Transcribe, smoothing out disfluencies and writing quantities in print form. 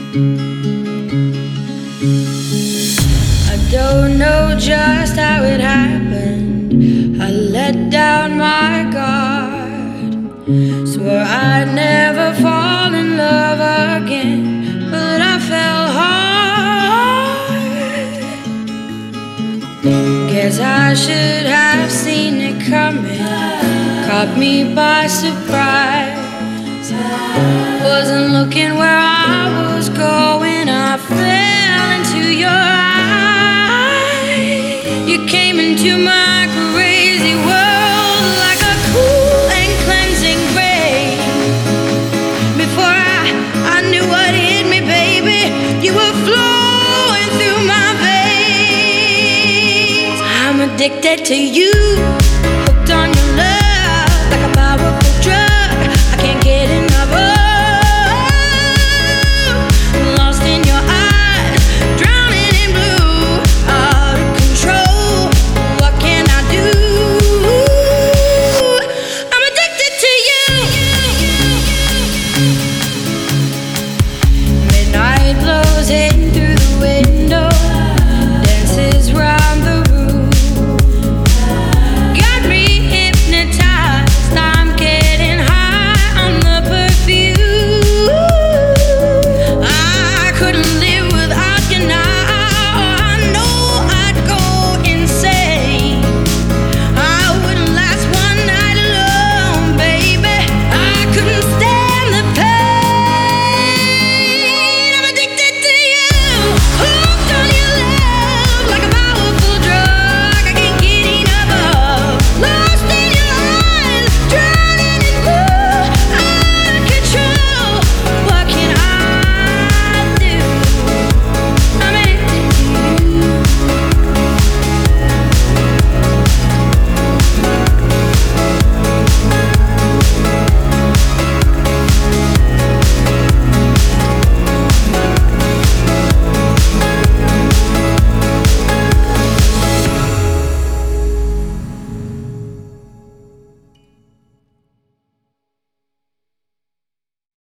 I don't know just how it happened. I let down my guard, swore I'd never fall in love again, but I fell hard. Guess I should have seen it coming, caught me by surprise. Wasn't looking where I was going, I fell into your eyes. You came into my crazy world like a cool and cleansing rain. Before I knew what hit me, baby, you were flowing through my veins. I'm addicted to you.